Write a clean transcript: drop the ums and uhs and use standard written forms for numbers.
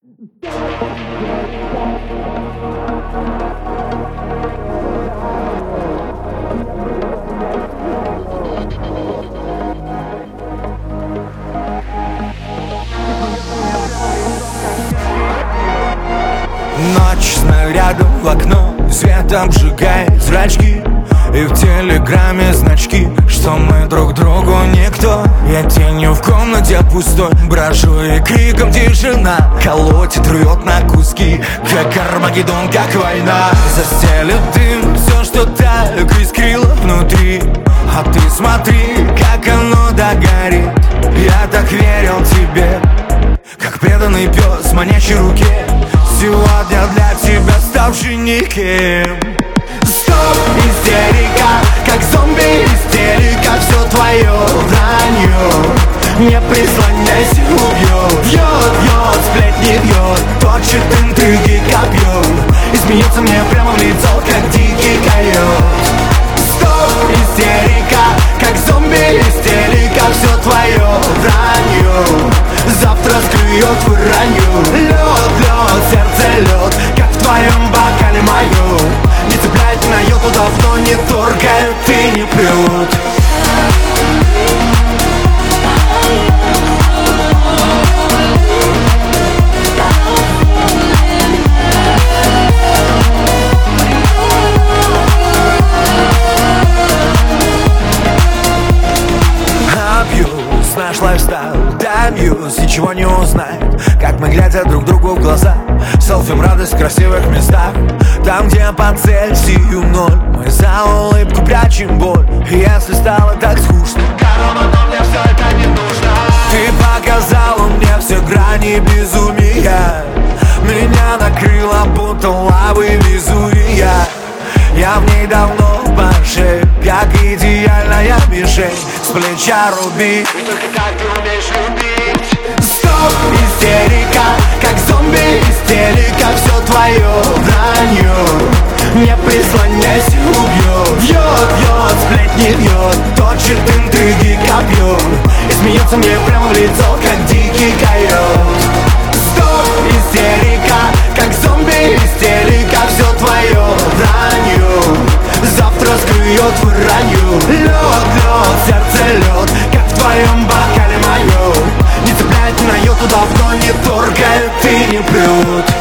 Ночь снарядом в окно, свет обжигает зрачки, и в телеграмме значки, что мы друг другу никто. Я тенью в комнате пустой брожу, и криком тишина колотит, рвет на куски, как Армагеддон, как война. Застелит дым все, что так искрило внутри, а ты смотри, как оно догорит. Я так верил тебе, как преданный пес в манящей руке, сегодня для тебя ставший никем. Стоп, истерика, как зомби истерика, все твое вранье. Не прислоняйся, убьет. Бьет, сплетни бьет, точит интриги копьем, и смеется мне прямо в лицо, как дикий койот. Стоп, истерика, как зомби истерика, все твое вранье. Завтра скрыет выранью. Лед, сердце лед, как в твоем бокале моем. Не цепляет на йоту давно, не торкает и не прет. Наш лайфстайл, добьюсь, ничего не узнает, как мы, глядя друг другу в глаза, селфим радость в красивых местах. Там, где по Цельсию ноль, мы за улыбку прячем боль. И если стало так скучно, но мне все это не нужно. Ты показала мне все грани безумия, меня накрыло будто лавы Везувия. Я в ней давно по шее, как идеальная мишень, с плеча руби. Только так ты умеешь любить. Стоп, истерика, как зомби истерика, все твое вранье. Не прислоняйся, убьет. Бьет, сплетни бьет, точит интриги копьем, и смеется мне прямо в лицо, как дикий койот. Стоп, истерика, как зомби истерика, все твое вранье. Завтра скрыет выранью. Лед, сердце лед, как в твоем бокале моем. Не цепляет на йоту давно, не торкает и не прет.